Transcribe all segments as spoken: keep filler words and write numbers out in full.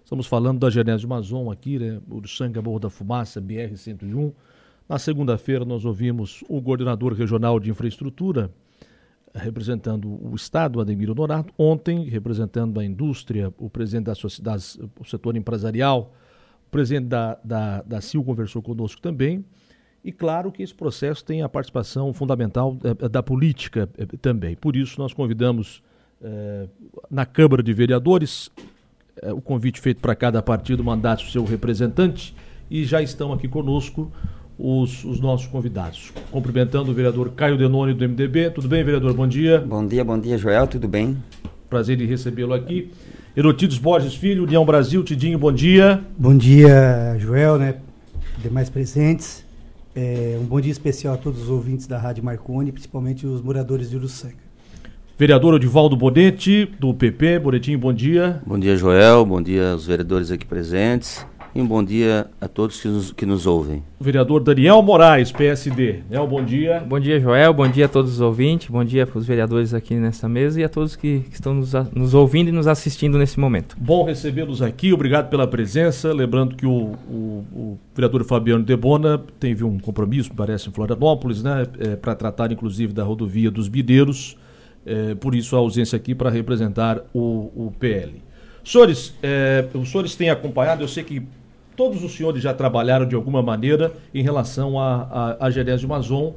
Estamos falando da Genésio Mazon aqui, né? Uruçanga, Morro da Fumaça, B R cento e um. Na segunda-feira nós ouvimos o coordenador regional de infraestrutura, representando o Estado, Ademir Honorato. Ontem, representando a indústria, o presidente da sociedade, o setor empresarial, o presidente da, da, da C I L conversou conosco também. E claro que esse processo tem a participação fundamental é, da política é, também. Por isso nós convidamos é, na Câmara de Vereadores é, o convite feito para cada partido mandasse o seu representante, e já estão aqui conosco os, os nossos convidados. Cumprimentando o vereador Caio Denoni do M D B. Tudo bem, vereador? Bom dia. Bom dia, bom dia, Joel. Tudo bem? Prazer em recebê-lo aqui. Herotides Borges Filho, União Brasil. Tidinho, bom dia. Bom dia, Joel, né? Demais presentes. É, um bom dia especial a todos os ouvintes da Rádio Marconi, principalmente os moradores de Uruçanga. Vereador Odivaldo Bonete, do P P. Bonetinho, bom dia. Bom dia, Joel. Bom dia aos vereadores aqui presentes. E um bom dia a todos que nos, que nos ouvem. Vereador Daniel Moraes, P S D. Daniel, bom dia. Bom dia, Joel. Bom dia a todos os ouvintes. Bom dia para os vereadores aqui nessa mesa e a todos que, que estão nos, nos ouvindo e nos assistindo nesse momento. Bom recebê-los aqui. Obrigado pela presença. Lembrando que o, o, o vereador Fabiano Debona teve um compromisso, me parece, em Florianópolis, né, é, para tratar, inclusive, da rodovia dos Mineiros. É, por isso, a ausência aqui para representar o, o P L. Senhores, é, os senhores têm acompanhado, eu sei que todos os senhores já trabalharam de alguma maneira em relação a, a, a Genésio Mazon,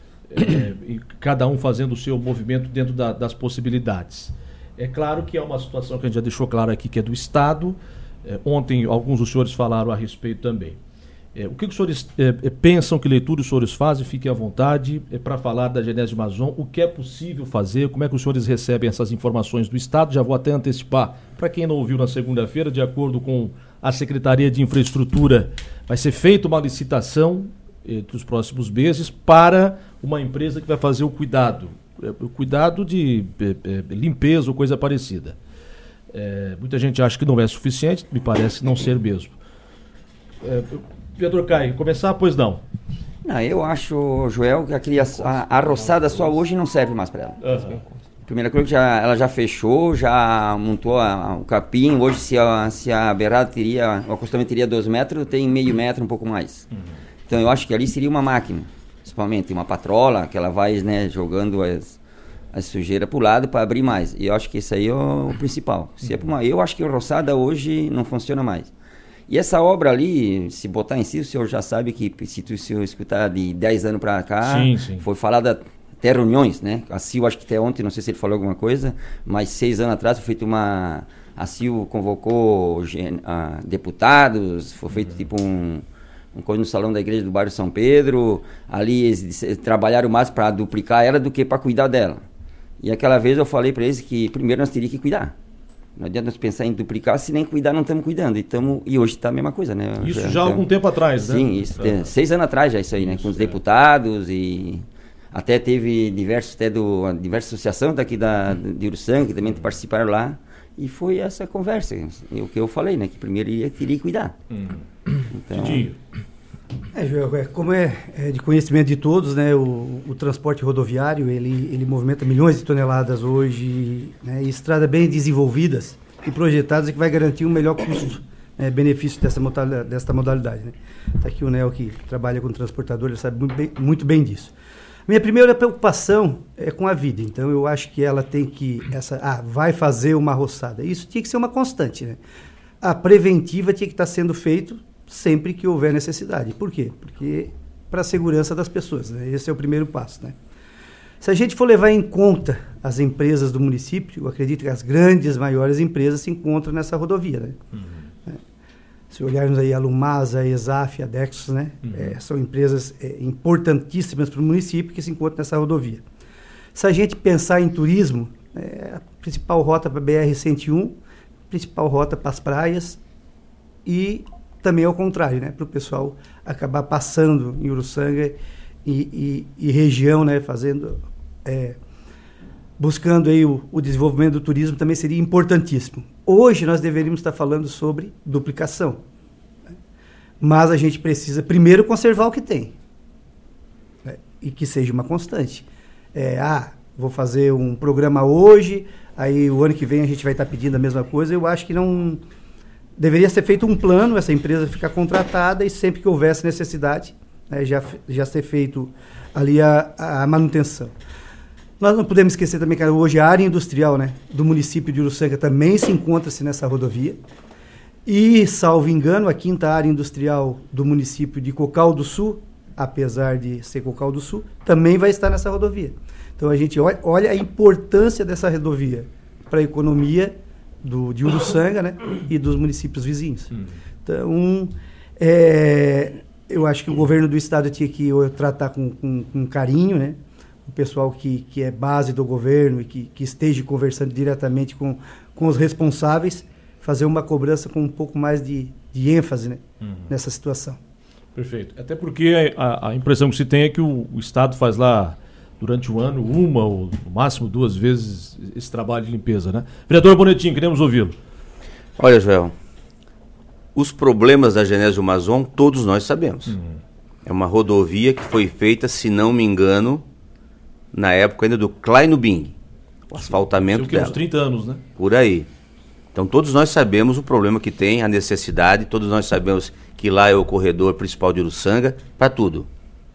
é, e cada um fazendo o seu movimento dentro da, das possibilidades. É claro que é uma situação que a gente já deixou claro aqui, que é do Estado. É, ontem alguns dos senhores falaram a respeito também. É, o que os senhores é, é, pensam, que leitura os senhores fazem? Fiquem à vontade é, para falar da Genésio Mazon, o que é possível fazer, como é que os senhores recebem essas informações do Estado. Já vou até antecipar, para quem não ouviu na segunda-feira, de acordo com a Secretaria de Infraestrutura, vai ser feita uma licitação entre os próximos meses para uma empresa que vai fazer o cuidado, o cuidado de é, é, limpeza ou coisa parecida. É, muita gente acha que não é suficiente, me parece não ser mesmo. É, Vereador Caio, começar, pois não? Não, eu acho, Joel, que a, criação, a, a roçada só hoje não serve mais para ela. Uhum. Primeira coisa, já, ela já fechou, já montou a, a, o capim. Hoje, se a, se a beirada teria, o acostamento teria dois metros, tem meio metro, um pouco mais. Uhum. Então, eu acho que ali seria uma máquina, principalmente uma patrola, que ela vai, né, jogando as, as sujeiras para o lado para abrir mais. E eu acho que isso aí é o, o principal. Se é uma, eu acho que a roçada hoje não funciona mais. E essa obra ali, se botar em si, o senhor já sabe que, se tu se escutar de dez anos para cá, sim, sim. Foi falada até reuniões, né? A C I L, acho que até ontem, não sei se ele falou alguma coisa, mas seis anos atrás foi feito uma... A C I L convocou uh, deputados, foi feito uhum. tipo um, um coisa no salão da igreja do bairro São Pedro. Ali eles trabalharam mais para duplicar ela do que para cuidar dela. E aquela vez eu falei para eles que primeiro nós teríamos que cuidar. Não adianta nós pensar em duplicar, se nem cuidar não estamos cuidando. E, tamo, e hoje está a mesma coisa, né? Isso já, já há então, algum tempo atrás, né? Sim, isso, tem, seis anos atrás já isso aí, né? Isso, com os é. deputados e até teve diversos, até do, diversas associações daqui da, de Uruçanga que também participaram lá. E foi essa conversa, o que eu falei, né? Que primeiro ia, teria que cuidar. Hum. Então, é, Joel, é, como é, é de conhecimento de todos, né, o, o transporte rodoviário, ele, ele movimenta milhões de toneladas hoje, né, e estradas bem desenvolvidas e projetadas que vai garantir um melhor custo, né, benefício dessa modalidade, dessa modalidade. Né. Tá aqui o Nel, que trabalha com transportador, ele sabe muito bem, muito bem disso. Minha primeira preocupação é com a vida, então eu acho que ela tem que, essa, ah, vai fazer uma roçada, isso tinha que ser uma constante, né. A preventiva tinha que estar sendo feito sempre que houver necessidade. Por quê? Porque para a segurança das pessoas, né? Esse é o primeiro passo, né? Se a gente for levar em conta as empresas do município, eu acredito que as grandes, maiores empresas se encontram nessa rodovia, né? Uhum. É. Se olharmos aí a Lumasa, a ESAF, a Dexos, né? Uhum. É, são empresas é, importantíssimas para o município que se encontram nessa rodovia. Se a gente pensar em turismo, é, a principal rota para a B R cento e um, principal rota para as praias e também ao contrário, né, para o pessoal acabar passando em Uruçanga e, e, e região, né, fazendo, é, buscando aí o, o desenvolvimento do turismo também seria importantíssimo. Hoje nós deveríamos estar falando sobre duplicação, né, mas a gente precisa primeiro conservar o que tem, né, e que seja uma constante. É, ah, vou fazer um programa hoje, aí o ano que vem a gente vai estar pedindo a mesma coisa, eu acho que não... deveria ser feito um plano, essa empresa ficar contratada e sempre que houvesse necessidade, né, já, já ser feito ali a, a manutenção. Nós não podemos esquecer também que hoje a área industrial, né, do município de Uruçanga também se encontra-se nessa rodovia. E, salvo engano, a quinta área industrial do município de Cocal do Sul, apesar de ser Cocal do Sul, também vai estar nessa rodovia. Então a gente olha, olha a importância dessa rodovia para a economia do, de Uruçanga, né, e dos municípios vizinhos. Hum. Então, é, eu acho que o governo do estado tinha que tratar com, com, com carinho, né, o pessoal que, que é base do governo e que, que esteja conversando diretamente com, com os responsáveis, fazer uma cobrança com um pouco mais de, de ênfase, né, uhum. nessa situação. Perfeito. Até porque a, a impressão que se tem é que o, o Estado faz lá, durante o ano, uma ou no máximo duas vezes esse trabalho de limpeza, né? Vereador Bonetin, queremos ouvi-lo. Olha, Joel, os problemas da Genésio Mazon todos nós sabemos. Uhum. É uma rodovia que foi feita, se não me engano, na época ainda do Kleino Bing, o asfaltamento dela. Tem uns trinta anos, né? Por aí. Então todos nós sabemos o problema que tem, a necessidade, todos nós sabemos que lá é o corredor principal de Uruçanga, para tudo.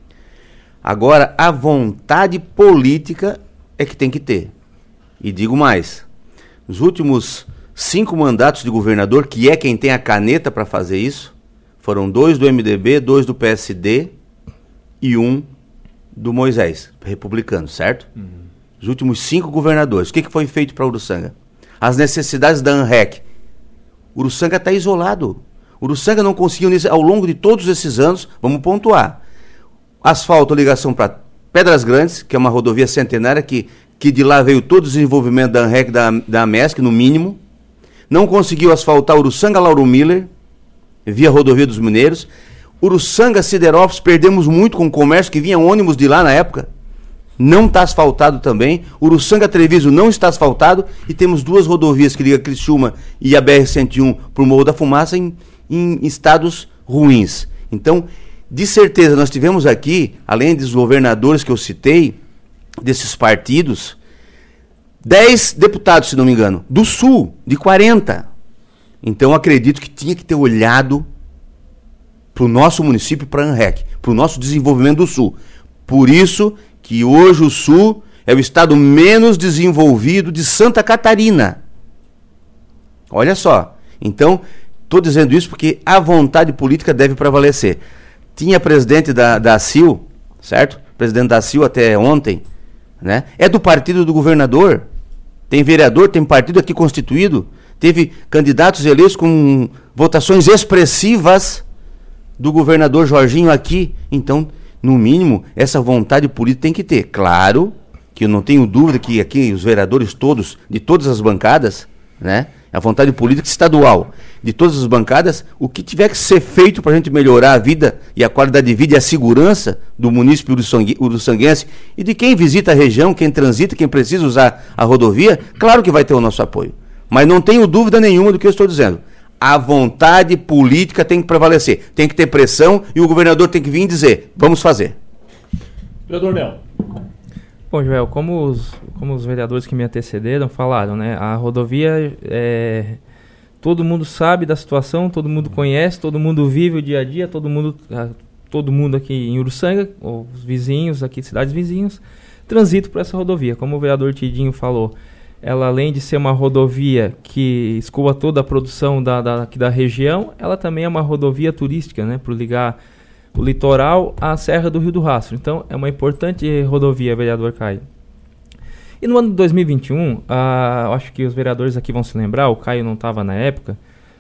Agora, a vontade política é que tem que ter. E digo mais, nos últimos cinco mandatos de governador, que é quem tem a caneta para fazer isso, foram dois do M D B, dois do P S D e um do Moisés, republicano, certo? Uhum. Os últimos cinco governadores. O que, que foi feito para Uruçanga? As necessidades da ANREC. Uruçanga está isolado. Uruçanga não conseguiu, ao longo de todos esses anos, vamos pontuar, asfalto, ligação para Pedras Grandes, que é uma rodovia centenária, que, que de lá veio todo o desenvolvimento da ANREC, da, da AMESC, no mínimo. Não conseguiu asfaltar Uruçanga-Lauro Miller, via rodovia dos Mineiros. Uruçanga-Siderópolis, perdemos muito com o comércio, que vinha ônibus de lá na época. Não está asfaltado também. Uruçanga-Treviso não está asfaltado. E temos duas rodovias que ligam Criciúma e a B R cento e um para o Morro da Fumaça em, em estados ruins. Então, de certeza, nós tivemos aqui, além dos governadores que eu citei, desses partidos, dez deputados, se não me engano, do Sul, de quarenta. Então, acredito que tinha que ter olhado para o nosso município, para a ANREC, para o nosso desenvolvimento do Sul. Por isso que hoje o Sul é o estado menos desenvolvido de Santa Catarina. Olha só. Então, estou dizendo isso porque a vontade política deve prevalecer. Tinha presidente da, da C I L, certo? Presidente da C I L até ontem, né? É do partido do governador. Tem vereador, tem partido aqui constituído. Teve candidatos eleitos com votações expressivas do governador Jorginho aqui. Então, no mínimo, essa vontade política tem que ter. Claro que eu não tenho dúvida que aqui os vereadores todos, de todas as bancadas, né? A vontade política estadual, de todas as bancadas, o que tiver que ser feito para a gente melhorar a vida e a qualidade de vida e a segurança do município uruçanguense e de quem visita a região, quem transita, quem precisa usar a rodovia, claro que vai ter o nosso apoio. Mas não tenho dúvida nenhuma do que eu estou dizendo. A vontade política tem que prevalecer, tem que ter pressão e o governador tem que vir dizer, vamos fazer. Vereador Nel. Bom, Joel, como os, como os vereadores que me antecederam falaram, né, a rodovia, é, todo mundo sabe da situação, todo mundo conhece, todo mundo vive o dia a dia, todo mundo, todo mundo aqui em Uruçanga, ou os vizinhos aqui, cidades vizinhos, transitam por essa rodovia. Como o vereador Tidinho falou, ela além de ser uma rodovia que escoa toda a produção da, da, aqui da região, ela também é uma rodovia turística, né, para ligar o litoral à Serra do Rio do Rastro. Então, é uma importante rodovia, vereador Caio. E no ano de dois mil e vinte e um, ah, eu acho que os vereadores aqui vão se lembrar, o Caio não estava na época,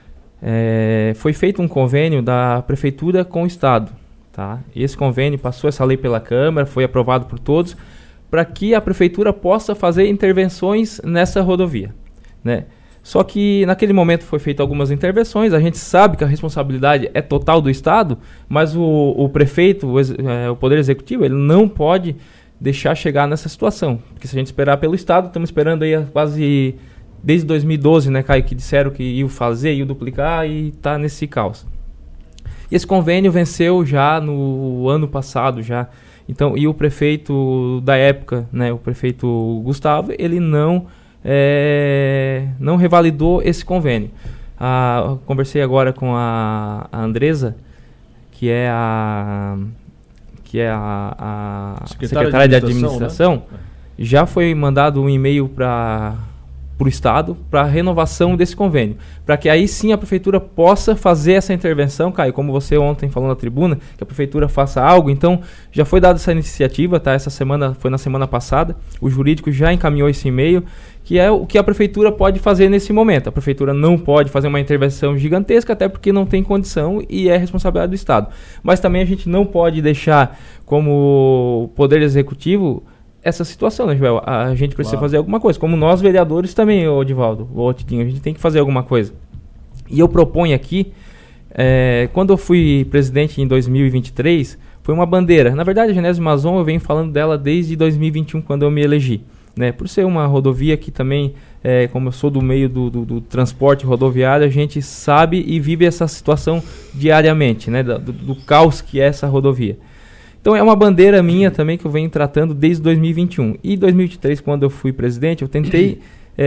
é, foi feito um convênio da Prefeitura com o Estado. Tá? Esse convênio passou essa lei pela Câmara, foi aprovado por todos, para que a Prefeitura possa fazer intervenções nessa rodovia, né? Só que naquele momento foi feita algumas intervenções, a gente sabe que a responsabilidade é total do Estado, mas o, o prefeito, o, é, o Poder Executivo, ele não pode deixar chegar nessa situação. Porque se a gente esperar pelo Estado, estamos esperando aí quase desde dois mil e doze, né, Caio, que disseram que iam fazer, iam duplicar e está nesse caos. E esse convênio venceu já no ano passado, já. Então, e o prefeito da época, né, o prefeito Gustavo, ele não... É, não revalidou esse convênio. a, conversei agora com a, a Andresa, que é a, que é a, a secretária, secretária de administração, né? Já foi mandado um e-mail para o Estado para renovação desse convênio, para que aí sim a Prefeitura possa fazer essa intervenção, Caio, como você ontem falou na tribuna, que a Prefeitura faça algo. Então já foi dada essa iniciativa, tá? Essa semana, foi na semana passada, o jurídico já encaminhou esse e-mail, que é o que a Prefeitura pode fazer nesse momento. A Prefeitura não pode fazer uma intervenção gigantesca, até porque não tem condição e é responsabilidade do Estado. Mas também a gente não pode deixar como Poder Executivo essa situação, né, Joel? A gente precisa claro. fazer alguma coisa. Como nós, vereadores, também, ô Divaldo, ô Tidinho, a gente tem que fazer alguma coisa. E eu proponho aqui, é, quando eu fui presidente em dois mil e vinte e três, foi uma bandeira. Na verdade, a Genésio Mazon, eu venho falando dela desde dois mil e vinte e um, quando eu me elegi. Né? Por ser uma rodovia que também, é, como eu sou do meio do, do, do transporte rodoviário, a gente sabe e vive essa situação diariamente, né? do, do caos que é essa rodovia. Então é uma bandeira minha também que eu venho tratando desde dois mil e vinte e um. E dois mil e vinte e três, quando eu fui presidente, eu tentei,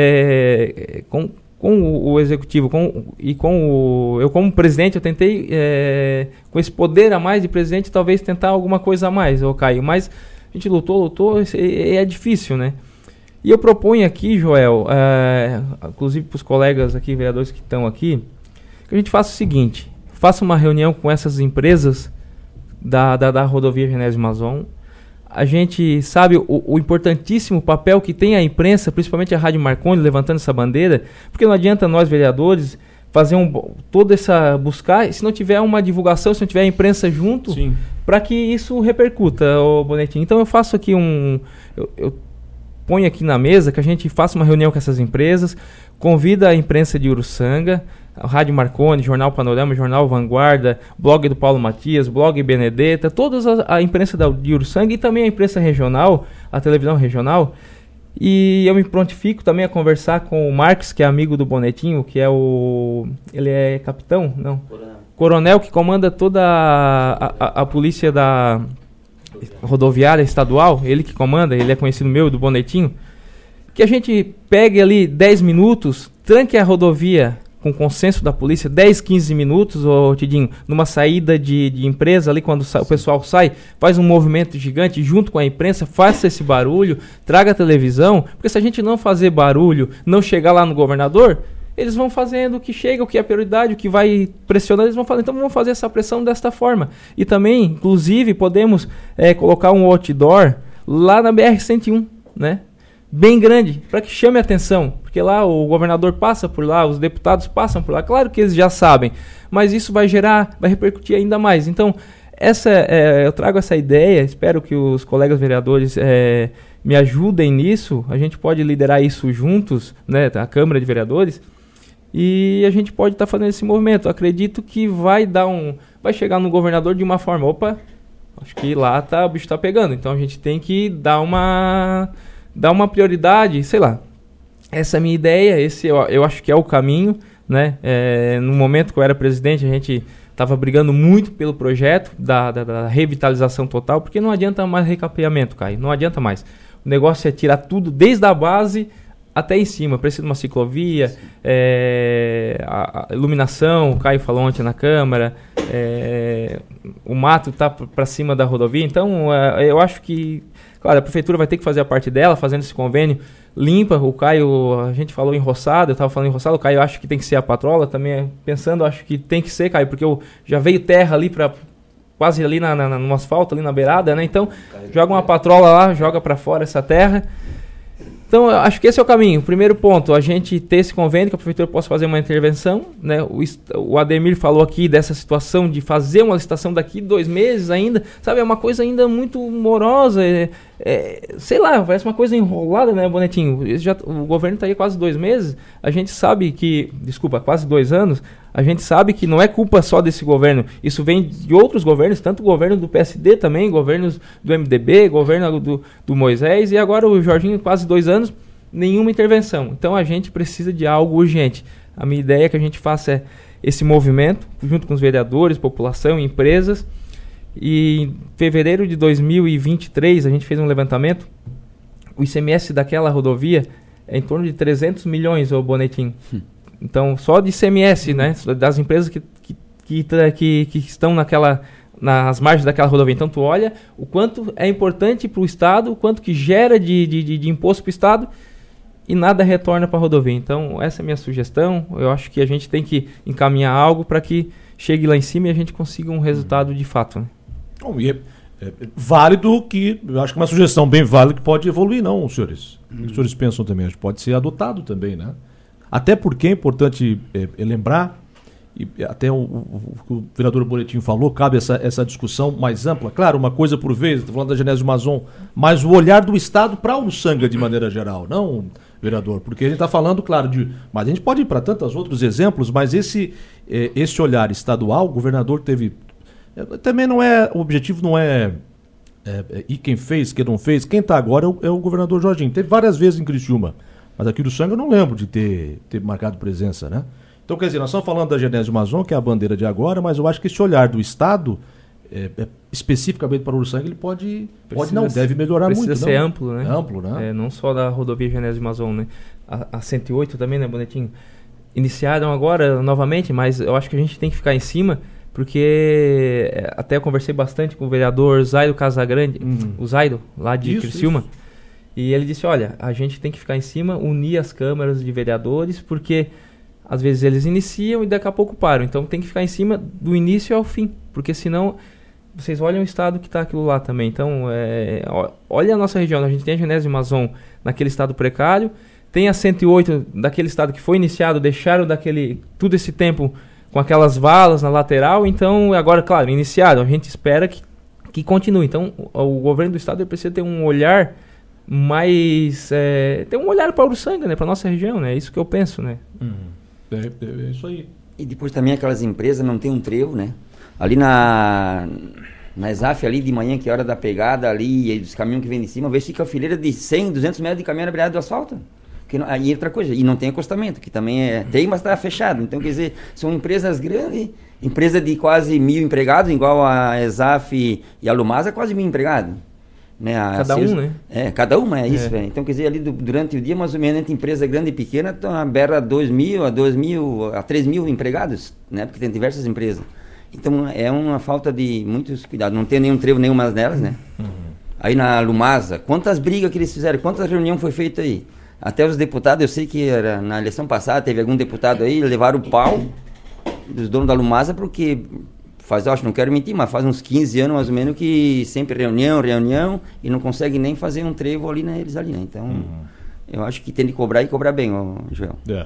é, com, com o, o executivo com, e com o... Eu como presidente, eu tentei, é, com esse poder a mais de presidente, talvez tentar alguma coisa a mais, ô Caio. Mas a gente lutou, lutou, é, é difícil, né? E eu proponho aqui, Joel, é, inclusive para os colegas aqui, vereadores que estão aqui, que a gente faça o seguinte, faça uma reunião com essas empresas Da, da, da rodovia Genésio Mazon. A gente sabe o, o importantíssimo papel que tem a imprensa, principalmente a Rádio Marconi, levantando essa bandeira, porque não adianta nós, vereadores, fazer um, toda essa, buscar, se não tiver uma divulgação, se não tiver a imprensa junto, para que isso repercuta, ô Bonetinho. Então eu faço aqui um... Eu, eu ponho aqui na mesa que a gente faça uma reunião com essas empresas, convida a imprensa de Uruçanga, a Rádio Marconi, Jornal Panorama, Jornal Vanguarda, blog do Paulo Matias, blog Benedetta, toda a, a imprensa da, de Uruçanga e também a imprensa regional, a televisão regional. E eu me prontifico também a conversar com o Marques, que é amigo do Bonetinho, que é o... Ele é capitão? Não. Coronel. Coronel, que comanda toda a, a, a polícia da rodoviária estadual, ele que comanda, ele é conhecido meu, do Bonetinho. Que a gente pegue ali dez minutos, tranque a rodovia com consenso da polícia, dez, quinze minutos, ô Tidinho, numa saída de, de empresa ali, quando sa- o pessoal sai, faz um movimento gigante junto com a imprensa, faça esse barulho, traga a televisão, porque se a gente não fazer barulho, não chegar lá no governador, eles vão fazendo o que chega, o que é prioridade, o que vai pressionar, eles vão fazer. Então vamos fazer essa pressão desta forma. E também, inclusive, podemos é, colocar um outdoor lá na B R cento e um, né? Bem grande, para que chame a atenção, porque lá o governador passa por lá, os deputados passam por lá, claro que eles já sabem, mas isso vai gerar, vai repercutir ainda mais. Então, essa, é, eu trago essa ideia, espero que os colegas vereadores é, me ajudem nisso, a gente pode liderar isso juntos, né, a Câmara de Vereadores, e a gente pode estar tá fazendo esse movimento. Eu acredito que vai dar um, vai chegar no governador de uma forma, opa, acho que lá tá, o bicho tá pegando, então a gente tem que dar uma... dar uma prioridade, sei lá, essa é a minha ideia, esse eu, eu acho que é o caminho, né? É, no momento que eu era presidente, a gente estava brigando muito pelo projeto da, da, da revitalização total, porque não adianta mais recapeamento, Caio, não adianta mais. O negócio é tirar tudo desde a base até em cima, precisa de uma ciclovia, é, a, a iluminação, o Caio falou ontem na Câmara, é, o mato está para cima da rodovia, então é, eu acho que, claro, a Prefeitura vai ter que fazer a parte dela, fazendo esse convênio, limpa, o Caio, a gente falou em roçado, eu estava falando em roçado, o Caio acho que tem que ser a patrola, também pensando, acho que tem que ser, Caio, porque eu, já veio terra ali para quase ali na, na, no asfalto, ali na beirada, né, então joga uma patrola lá, joga para fora essa terra. Então, eu acho que esse é o caminho. O primeiro ponto, a gente ter esse convênio, que a Prefeitura possa fazer uma intervenção, né? O, o Ademir falou aqui dessa situação de fazer uma licitação daqui dois meses ainda, sabe? É uma coisa ainda muito morosa, é, é, sei lá, parece uma coisa enrolada, né, Bonetinho? Já, o governo está aí quase dois meses, a gente sabe que, desculpa, quase dois anos, a gente sabe que não é culpa só desse governo, isso vem de outros governos, tanto o governo do P S D também, governos do M D B, governo do, do Moisés, e agora o Jorginho, quase dois anos, nenhuma intervenção. Então a gente precisa de algo urgente. A minha ideia é que a gente faça esse movimento, junto com os vereadores, população, empresas, e em fevereiro de dois mil e vinte e três a gente fez um levantamento, o I C M S daquela rodovia é em torno de trezentos milhões, ô Bonetinho. Hum. Então, só de I C M S, né? Das empresas que, que, que, que, que estão naquela, nas margens daquela rodovia. Então, tu olha o quanto é importante para o Estado, o quanto que gera de, de, de, de imposto para o Estado e nada retorna para a rodovia. Então, essa é a minha sugestão. Eu acho que a gente tem que encaminhar algo para que chegue lá em cima e a gente consiga um resultado de fato. Né? Bom, e é, é válido que, eu acho que é uma sugestão bem válida que pode evoluir, não, senhores? Hum. O que os senhores pensam também? Acho que pode ser adotado também, né? Até porque é importante é, é lembrar, e até o, o, o vereador Boletim falou, cabe essa, essa discussão mais ampla. Claro, uma coisa por vez, estou falando da Genésio Mazon, mas o olhar do Estado para o Uruçanga de maneira geral, não, vereador? Porque a gente está falando, claro, de. Mas a gente pode ir para tantos outros exemplos, mas esse, é, esse olhar estadual, o governador teve. É, também não é. O objetivo não é. É, é e quem fez, quem não fez. Quem está agora é o, é o governador Jorginho. Teve várias vezes em Criciúma. Mas aqui do Uruçanga eu não lembro de ter, ter marcado presença, né? Então, quer dizer, nós estamos falando da Genésio Mazon, que é a bandeira de agora, mas eu acho que esse olhar do Estado, é, é, especificamente para o Uruçanga, ele pode, pode não, deve melhorar precisa muito. Precisa ser não? amplo, né? Amplo, né? É, não só da rodovia Genésio Mazon, né? A, a cento e oito também, né, Bonetinho? Iniciaram agora, novamente, mas eu acho que a gente tem que ficar em cima, porque é, até eu conversei bastante com o vereador Zairo Casagrande, uhum. o Zairo, lá de isso, Criciúma, isso. E ele disse, olha, a gente tem que ficar em cima, unir as câmaras de vereadores, porque às vezes eles iniciam e daqui a pouco param. Então tem que ficar em cima do início ao fim, porque senão vocês olham o estado que está aquilo lá também. Então, é, olha a nossa região, a gente tem a Genésio Mazon naquele estado precário, tem a cento e oito daquele estado que foi iniciado, deixaram daquele, todo esse tempo com aquelas valas na lateral, então agora, claro, iniciaram, a gente espera que, que continue. Então o, o governo do estado ele precisa ter um olhar mais, é, ter um olhar para o Uruçanga, né, para nossa região, né, é isso que eu penso, né. Uhum. É, é, é isso aí. E depois também aquelas empresas não tem um trevo, né, ali na na E S A F ali de manhã, que é hora da pegada ali, e dos caminhões que vem de cima, vê se fica a fileira de cem, duzentos metros de caminhão na beirada do asfalto. Que não, aí outra coisa, e não tem acostamento, que também é, tem, mas está fechado. Então, quer dizer, são empresas grandes, empresa de quase mil empregados, igual a E S A F e a Lumasa, quase mil empregados. Né, cada Sears, um, né? É, cada uma é isso, é. Véio. Então, quer dizer, ali do, durante o dia, mais ou menos, entre empresa grande e pequena, estão a beira dois mil, a dois mil, a três mil empregados, né? Porque tem diversas empresas. Então, é uma falta de muitos cuidados. Não tem nenhum trevo nenhuma delas, né? Uhum. Aí na Lumasa, quantas brigas que eles fizeram, quantas reuniões foi feita aí? Até os deputados, eu sei que era, na eleição passada, teve algum deputado aí, levaram o pau dos donos da Lumasa, porque faz, eu acho, não quero mentir, mas faz uns quinze anos mais ou menos que sempre reunião, reunião, e não consegue nem fazer um trevo ali neles ali, né? Então, uhum. eu acho que tem de cobrar e cobrar bem, ó, Joel. É.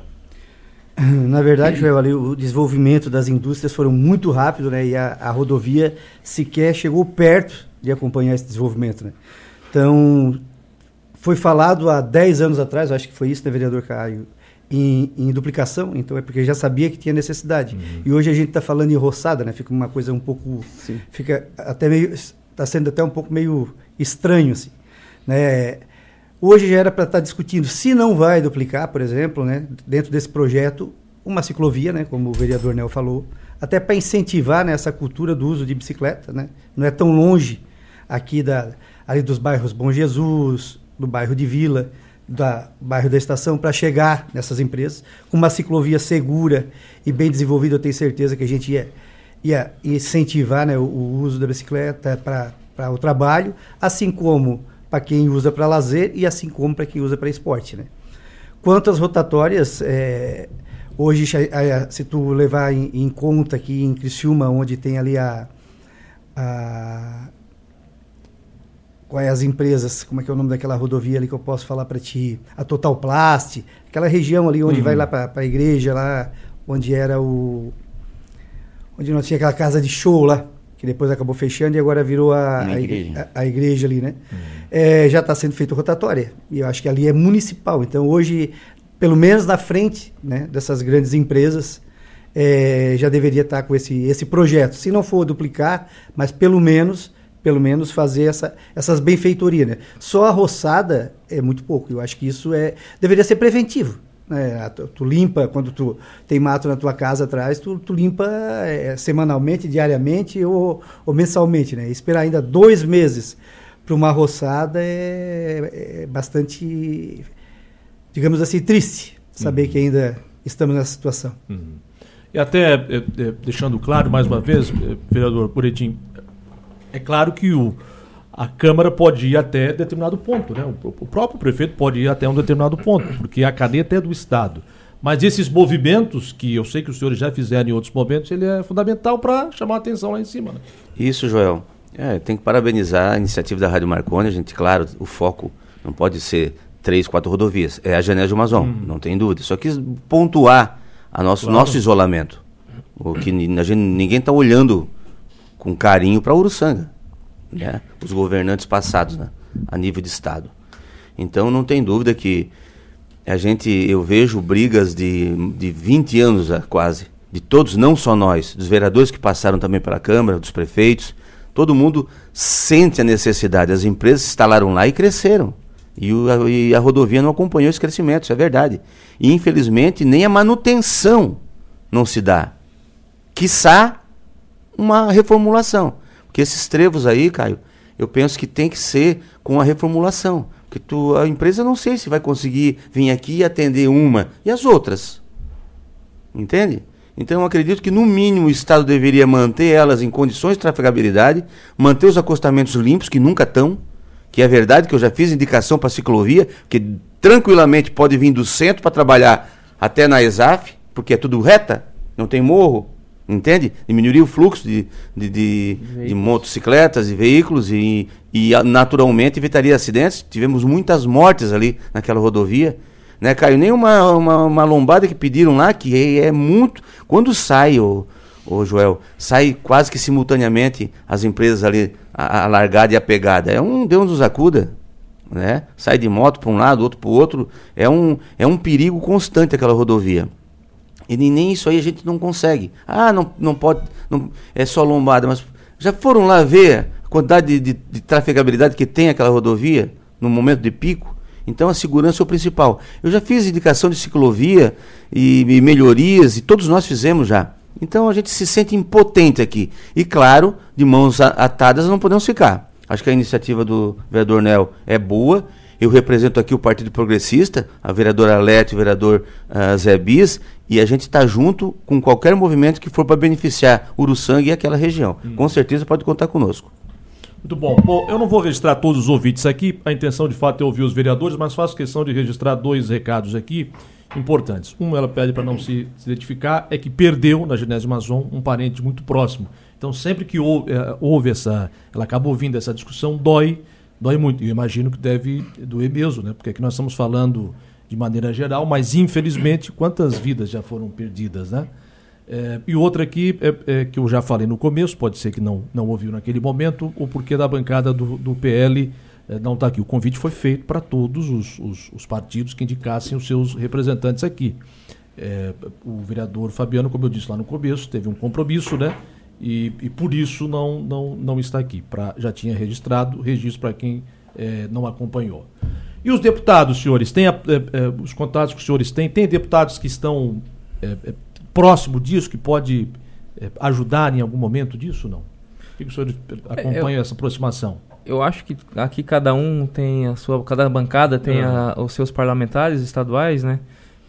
Na verdade, Joel, ali, o desenvolvimento das indústrias foram muito rápido, né? E a, a rodovia sequer chegou perto de acompanhar esse desenvolvimento, né? Então, foi falado há dez anos atrás, acho que foi isso, né, vereador Caio, em, em duplicação, então é porque já sabia que tinha necessidade. Uhum. E hoje a gente está falando em roçada, né? Fica uma coisa um pouco... Sim. Fica até meio... Está sendo até um pouco meio estranho, assim, né? Hoje já era para estar tá discutindo se não vai duplicar, por exemplo, né, dentro desse projeto, uma ciclovia, né, como o vereador Nel falou, até para incentivar, né, essa cultura do uso de bicicleta, né? Não é tão longe aqui da, ali dos bairros Bom Jesus, do bairro de Vila, do bairro da Estação, para chegar nessas empresas. Com uma ciclovia segura e bem desenvolvida, eu tenho certeza que a gente ia, ia incentivar, né, o, o uso da bicicleta para o trabalho, assim como para quem usa para lazer e assim como para quem usa para esporte, né? Quanto às rotatórias, é, hoje, se tu levar em, em conta aqui em Criciúma, onde tem ali a, a... Quais as empresas, como é que é o nome daquela rodovia ali que eu posso falar para ti? A Total Plast, aquela região ali onde uhum. vai lá para a igreja, lá onde era o... onde nós tinha aquela casa de show lá, que depois acabou fechando e agora virou a, a, igreja. A, a igreja ali, né? Uhum. É, já está sendo feita rotatória. E eu acho que ali é municipal. Então, hoje, pelo menos na frente, né, dessas grandes empresas, é, já deveria estar tá com esse, esse projeto. Se não for duplicar, mas pelo menos, pelo menos fazer essa, essas benfeitorias, né? Só a roçada é muito pouco. Eu acho que isso é, deveria ser preventivo. É, tu, tu limpa, quando tu tem mato na tua casa atrás, tu, tu limpa é, semanalmente, diariamente ou, ou mensalmente, né? Esperar ainda dois meses para uma roçada é, é bastante, digamos assim, triste. Saber uhum. que ainda estamos nessa situação. Uhum. E até, é, é, deixando claro mais uma vez, é, vereador Poretin, é claro que o, a Câmara pode ir até determinado ponto, né? O, o próprio prefeito pode ir até um determinado ponto, porque a caneta é do Estado. Mas esses movimentos, que eu sei que os senhores já fizeram em outros momentos, ele é fundamental para chamar a atenção lá em cima, né? Isso, Joel. É, tem que parabenizar a iniciativa da Rádio Marconi. A gente, claro, o foco não pode ser três, quatro rodovias. É a Janela de Amazon, hum. não tem dúvida. Só que pontuar a nosso, claro. nosso isolamento. O que a gente, ninguém está olhando com carinho para Uruçanga, né? Os governantes passados, né? A nível de Estado. Então não tem dúvida que a gente, eu vejo brigas de, de vinte anos quase, de todos, não só nós, dos vereadores que passaram também pela Câmara, dos prefeitos, todo mundo sente a necessidade. As empresas se instalaram lá e cresceram. E, o, a, e a rodovia não acompanhou esse crescimento, isso é verdade. E infelizmente nem a manutenção não se dá. Quiçá uma reformulação. Porque esses trevos aí, Caio, eu penso que tem que ser com a reformulação. Porque tu, a empresa não sei se vai conseguir vir aqui e atender uma e as outras. Entende? Então eu acredito que no mínimo o Estado deveria manter elas em condições de trafegabilidade, manter os acostamentos limpos, que nunca estão, que é verdade que eu já fiz indicação para a ciclovia, que tranquilamente pode vir do centro para trabalhar até na ESAF, porque é tudo reta, não tem morro. Entende? Diminuiria o fluxo de, de, de, de motocicletas e veículos e, e naturalmente evitaria acidentes. Tivemos muitas mortes ali naquela rodovia, né, Caio? Nem uma, uma, uma lombada que pediram lá, que é, é muito... Quando sai, ô, ô Joel, sai quase que simultaneamente as empresas ali, a, a largada e a pegada. É um Deus nos acuda, né? Sai de moto para um lado, outro para o outro. É um, é um perigo constante aquela rodovia. E nem isso aí a gente não consegue. Ah, não, não pode, não, é só lombada, mas já foram lá ver a quantidade de, de, de trafegabilidade que tem aquela rodovia no momento de pico? Então a segurança é o principal. Eu já fiz indicação de ciclovia e, e melhorias, e todos nós fizemos já. Então a gente se sente impotente aqui. E claro, de mãos atadas não podemos ficar. Acho que a iniciativa do vereador Nel é boa. Eu represento aqui o Partido Progressista, a vereadora Lete, o vereador uh, Zé Bis, e a gente está junto com qualquer movimento que for para beneficiar Uruçanga e aquela região. Hum. Com certeza pode contar conosco. Muito bom. Bom, eu não vou registrar todos os ouvintes aqui, a intenção de fato é ouvir os vereadores, mas faço questão de registrar dois recados aqui importantes. Um, ela pede para não se, se identificar, é que perdeu na Genésio Amazon um parente muito próximo. Então sempre que houve, houve essa, ela acaba ouvindo essa discussão, dói, dói muito. Eu imagino que deve doer mesmo, né? Porque aqui nós estamos falando de maneira geral, mas infelizmente quantas vidas já foram perdidas, né? É, e outra aqui, é, é, que eu já falei no começo, pode ser que não, não ouviu naquele momento, o porquê da bancada do, do P L é, não está aqui. O convite foi feito para todos os, os, os partidos que indicassem os seus representantes aqui. É, o vereador Fabiano, como eu disse lá no começo, teve um compromisso, né? E, e por isso não, não, não está aqui. Pra, já tinha registrado, registro para quem é, não acompanhou. E os deputados, senhores, tem a, é, é, os contatos que os senhores têm? Tem deputados que estão é, é, próximo disso, que pode é, ajudar em algum momento disso, não? O que os senhores acompanham eu, essa aproximação? Eu acho que aqui cada um tem a sua, cada bancada tem a, os seus parlamentares estaduais, né?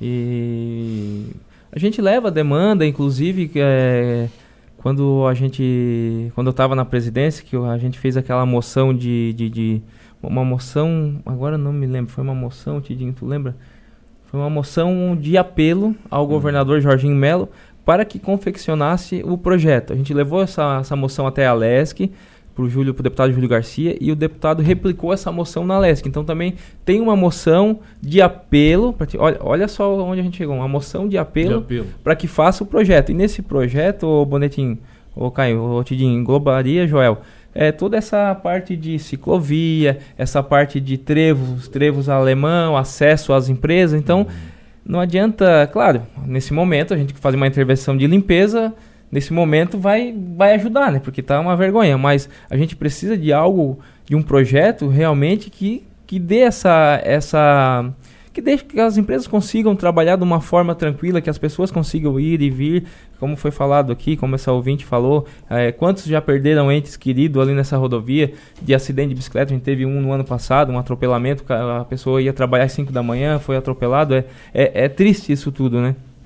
E a gente leva a demanda, inclusive, é, quando a gente, quando eu estava na presidência, que a gente fez aquela moção de, de, de uma moção, agora não me lembro, foi uma moção, Tidinho, tu lembra? Foi uma moção de apelo ao uhum. governador Jorginho Melo para que confeccionasse o projeto. A gente levou essa, essa moção até a Lesc, para o Júlio, pro deputado Júlio Garcia, e o deputado replicou essa moção na Lesc. Então também tem uma moção de apelo, pra, olha, olha só onde a gente chegou, uma moção de apelo, apelo. para que faça o projeto. E nesse projeto, o Bonetim, o Caio, o Tidinho, englobaria, Joel, é, toda essa parte de ciclovia, essa parte de trevos, trevos alemão, acesso às empresas. Então, não adianta, claro, nesse momento a gente faz uma intervenção de limpeza, nesse momento vai, vai ajudar, né? Porque tá uma vergonha, mas a gente precisa de algo, de um projeto realmente que, que dê essa... essa que deixe que as empresas consigam trabalhar de uma forma tranquila, que as pessoas consigam ir e vir, como foi falado aqui, como essa ouvinte falou, é, quantos já perderam entes queridos ali nessa rodovia de acidente de bicicleta. A gente teve um no ano passado, um atropelamento, a pessoa ia trabalhar às cinco da manhã, foi atropelado. É, é, é triste isso tudo, né?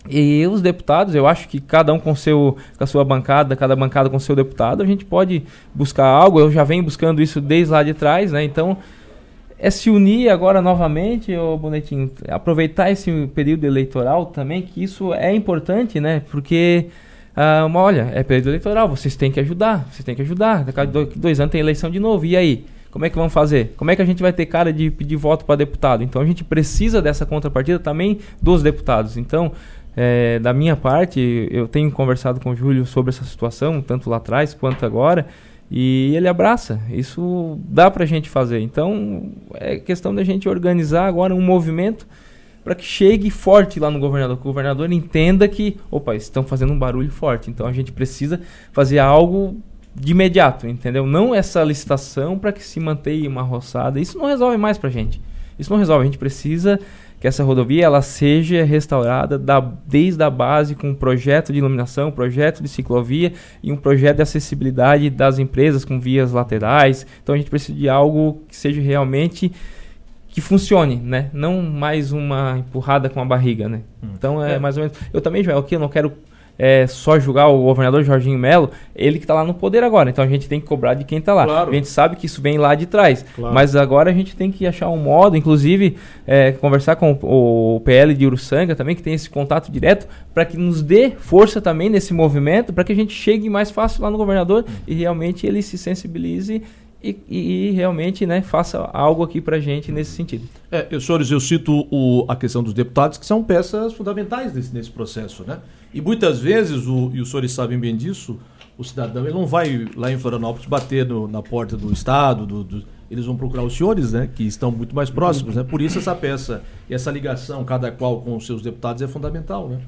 E os deputados, eu acho que cada um com, seu, com a sua bancada, cada bancada com seu deputado, a gente pode buscar algo. Eu já venho buscando isso desde lá de trás, né? Então, é se unir agora novamente, ô Bonetinho, aproveitar esse período eleitoral também, que isso é importante, né? Porque, ah, olha, é período eleitoral, vocês têm que ajudar, vocês têm que ajudar. Daqui a dois, dois anos tem eleição de novo, e aí? Como é que vamos fazer? Como é que a gente vai ter cara de pedir voto para deputado? Então, a gente precisa dessa contrapartida também dos deputados. Então, É, da minha parte, eu tenho conversado com o Júlio sobre essa situação, tanto lá atrás quanto agora, e ele abraça. Isso dá pra gente fazer. Então, é questão da gente organizar agora um movimento para que chegue forte lá no governador, que o governador entenda que, opa, estão fazendo um barulho forte, então a gente precisa fazer algo de imediato, entendeu? Não essa licitação para que se mantenha uma roçada. Isso não resolve mais pra gente. Isso não resolve. A gente precisa que essa rodovia ela seja restaurada da, desde a base, com um projeto de iluminação, um projeto de ciclovia e um projeto de acessibilidade das empresas com vias laterais. Então a gente precisa de algo que seja realmente que funcione, né? Não mais uma empurrada com a barriga, né? Hum. Então é, é mais ou menos... Eu também, Joel, aqui eu não quero é, só julgar o governador Jorginho Melo, ele que está lá no poder agora, então a gente tem que cobrar de quem está lá. Claro. A gente sabe que isso vem lá de trás, claro. Mas agora a gente tem que achar um modo, inclusive é, conversar com o, o P L de Uruçanga também, que tem esse contato direto, para que nos dê força também nesse movimento, para que a gente chegue mais fácil lá no governador hum. e realmente ele se sensibilize E, e, e realmente, né, faça algo aqui pra gente nesse sentido. É, eu, senhores, eu cito o, a questão dos deputados, que são peças fundamentais desse, nesse processo, né? E muitas vezes, o, e os senhores sabem bem disso, o cidadão ele não vai lá em Florianópolis bater no, na porta do Estado, do, do, eles vão procurar os senhores, né, que estão muito mais próximos, né? Por isso essa peça e essa ligação, cada qual com os seus deputados, é fundamental, né?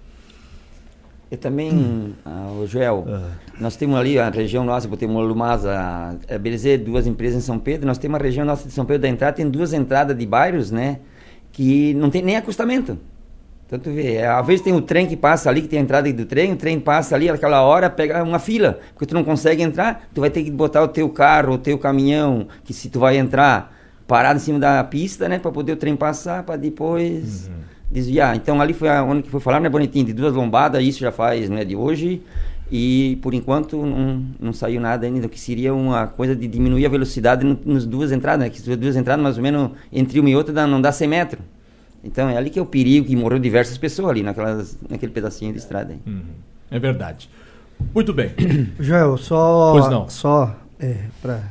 E também, hum. uh, o Joel, uh. nós temos ali a região nossa, temos o Lumasa, a B L Z, duas empresas em São Pedro, nós temos a região nossa de São Pedro da entrada, tem duas entradas de bairros, né, que não tem nem acostamento. Então tu vê, às vezes tem o trem que passa ali, que tem a entrada do trem, o trem passa ali, aquela hora pega uma fila, porque tu não consegue entrar, tu vai ter que botar o teu carro, o teu caminhão, que se tu vai entrar, parado em cima da pista, né, para poder o trem passar, para depois... Uhum. desviar. Então ali foi a onde que foi falar, né, Bonitinho, de duas lombadas, isso já faz, né, de hoje, e por enquanto não, não saiu nada ainda, que seria uma coisa de diminuir a velocidade no, nas duas entradas, né, que as duas entradas mais ou menos entre uma e outra dá, não dá cem metros. Então é ali que é o perigo, que morreu diversas pessoas ali naquelas, naquele pedacinho de estrada aí. Uhum. É verdade. Muito bem. Joel, só, só é, para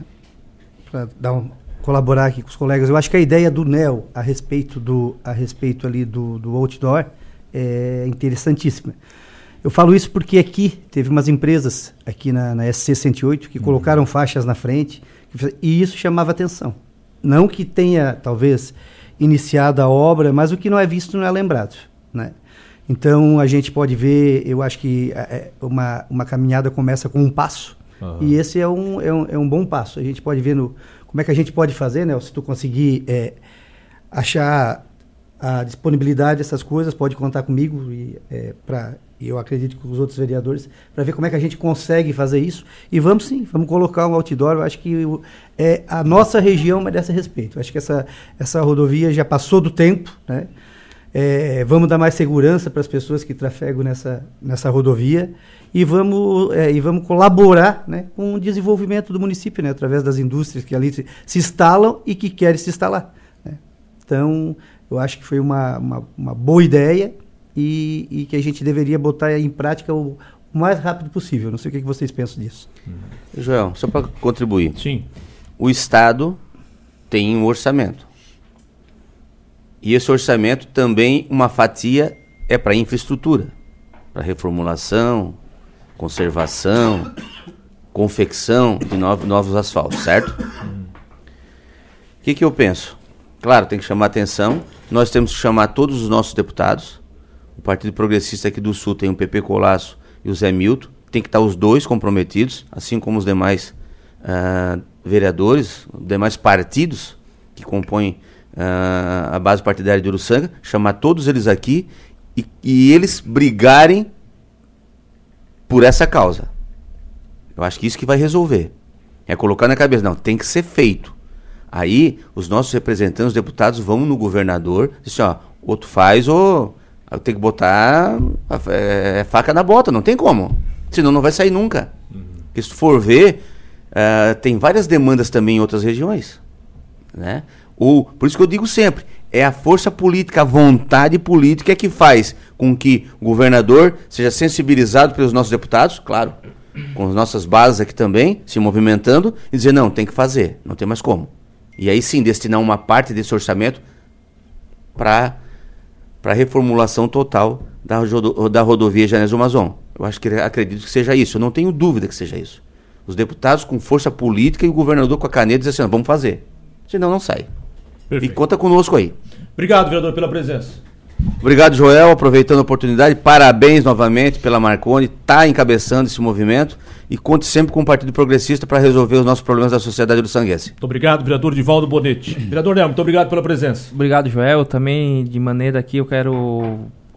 dar um colaborar aqui com os colegas, eu acho que a ideia do N E L a respeito do a respeito ali do, do outdoor é interessantíssima. Eu falo isso porque aqui teve umas empresas aqui na, na S C cento e oito que uhum. colocaram faixas na frente e isso chamava atenção. Não que tenha talvez iniciado a obra, mas o que não é visto não é lembrado, né? Então a gente pode ver, eu acho que é, uma uma caminhada começa com um passo uhum. e esse é um, é um é um bom passo. A gente pode ver no como é que a gente pode fazer, né? Se tu conseguir é, achar a disponibilidade dessas coisas, pode contar comigo e é, para eu acredito com os outros vereadores para ver como é que a gente consegue fazer isso. E vamos sim, vamos colocar um outdoor. Eu acho que é, a nossa região merece respeito. Eu acho que essa, essa rodovia já passou do tempo, né? É, vamos dar mais segurança para as pessoas que trafegam nessa, nessa rodovia e vamos, é, e vamos colaborar, né, com o desenvolvimento do município, né, através das indústrias que ali se, se instalam e que querem se instalar, né. Então, eu acho que foi uma, uma, uma boa ideia e, e que a gente deveria botar em prática o, o mais rápido possível. Não sei o que, que vocês pensam disso. Uhum. Joel, só para contribuir. Sim. O Estado tem um orçamento. E esse orçamento também, uma fatia, é para infraestrutura, para reformulação, conservação, confecção de novos, novos asfaltos, certo? O que, que eu penso? Claro, tem que chamar atenção, nós temos que chamar todos os nossos deputados. O Partido Progressista aqui do Sul tem o P P Colasso e o Zé Milton, tem que estar os dois comprometidos, assim como os demais uh, vereadores, os demais partidos que compõem Uh, a base partidária de Uruçanga, chamar todos eles aqui e, e eles brigarem por essa causa. Eu acho que isso que vai resolver. É colocar na cabeça, não, tem que ser feito. Aí, os nossos representantes, os deputados, vão no governador e dizem, ó, outro faz ou Tem que botar a, é, faca na bota, não tem como. Senão não vai sair nunca. Uhum. Porque se tu for ver, uh, tem várias demandas também em outras regiões. Né? O, por isso que eu digo sempre, é a força política, a vontade política que faz com que o governador seja sensibilizado pelos nossos deputados, claro, com as nossas bases aqui também, se movimentando, e dizer, não, tem que fazer, não tem mais como. E aí sim, destinar uma parte desse orçamento para a reformulação total da, da rodovia Genésio Mazon. Eu acho que acredito que seja isso, eu não tenho dúvida que seja isso. Os deputados com força política e o governador com a caneta dizendo assim, vamos fazer. Senão não sai. Perfeito. E conta conosco aí. Obrigado, vereador, pela presença. Obrigado, Joel. Aproveitando a oportunidade, parabéns novamente pela Marconi, está encabeçando esse movimento e conte sempre com o Partido Progressista para resolver os nossos problemas da sociedade do Sanguense. Muito obrigado, vereador Divaldo Bonetti. Vereador Nel, muito obrigado pela presença. Obrigado, Joel. Também, de maneira aqui, eu quero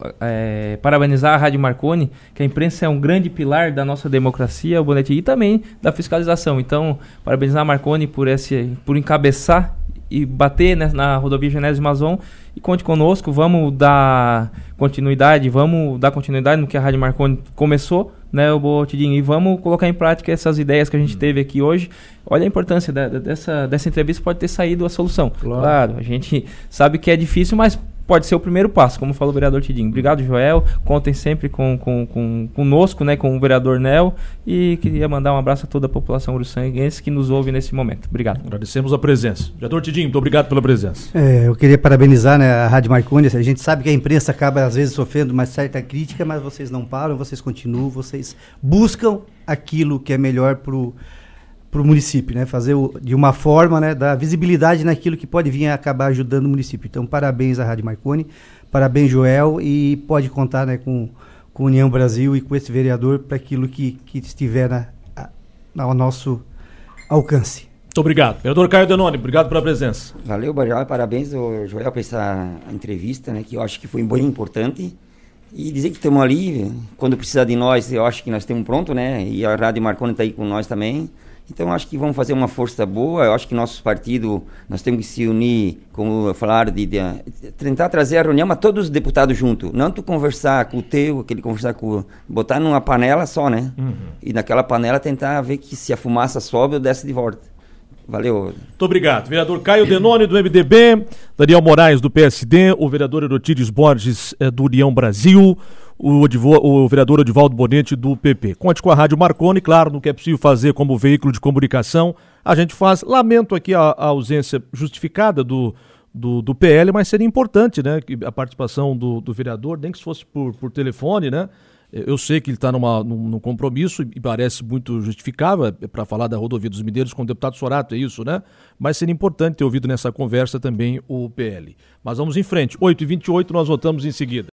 é, parabenizar a Rádio Marconi, que a imprensa é um grande pilar da nossa democracia, o Bonetti, e também da fiscalização. Então, parabenizar a Marconi por, esse, por encabeçar e bater, né, na rodovia Genésio Mazon, e conte conosco, vamos dar continuidade, vamos dar continuidade no que a Rádio Marconi começou, né, o Botidinho, e vamos colocar em prática essas ideias que a gente teve aqui hoje. Olha a importância da, dessa, dessa entrevista, pode ter saído a solução. Claro. Claro, a gente sabe que é difícil, mas pode ser o primeiro passo, como falou o vereador Tidinho. Obrigado, Joel. Contem sempre com, com, com, conosco, né, com o vereador Nel. E queria mandar um abraço a toda a população uruçanguense que nos ouve nesse momento. Obrigado. Agradecemos a presença. Vereador Tidinho, muito obrigado pela presença. É, eu queria parabenizar, né, a Rádio Marconi. A gente sabe que a imprensa acaba, às vezes, sofrendo uma certa crítica, mas vocês não param, vocês continuam, vocês buscam aquilo que é melhor para o para o município, né? Fazer o, de uma forma, né, dar visibilidade naquilo que pode vir a acabar ajudando o município. Então, parabéns à Rádio Marconi, parabéns, Joel, e pode contar, né, com, com a União Brasil e com esse vereador para aquilo que, que estiver na, a, ao nosso alcance. Muito obrigado. Vereador Caio Denoni, obrigado pela presença. Valeu, Bajal, parabéns ao Joel por essa entrevista, né, que eu acho que foi bem importante. E dizer que estamos ali, quando precisar de nós, eu acho que nós estamos prontos, né? E a Rádio Marconi está aí com nós também. Então, acho que vamos fazer uma força boa. Eu acho que nosso partido, nós temos que se unir, como falaram, de, de, de tentar trazer a reunião, mas todos os deputados juntos. Não tu conversar com o teu, aquele conversar com... botar numa panela só, né? Uhum. E naquela panela tentar ver que se a fumaça sobe ou desce de volta. Valeu. Muito obrigado. Vereador Caio Denoni, do M D B, Daniel Moraes, do P S D, o vereador Erotíris Borges, é, do União Brasil, o, o vereador Odivaldo Bonetti, do P P. Conte com a Rádio Marconi, claro, no que é possível fazer como veículo de comunicação, a gente faz. Lamento aqui a, a ausência justificada do, do, do P L, mas seria importante, né, a participação do, do vereador, nem que se fosse por, por telefone, né? Eu sei que ele está num, num compromisso e parece muito justificável para falar da rodovia dos Mineiros com o deputado Sorato, é isso, né? Mas seria importante ter ouvido nessa conversa também o P L. Mas vamos em frente. oito e vinte e oito, nós voltamos em seguida.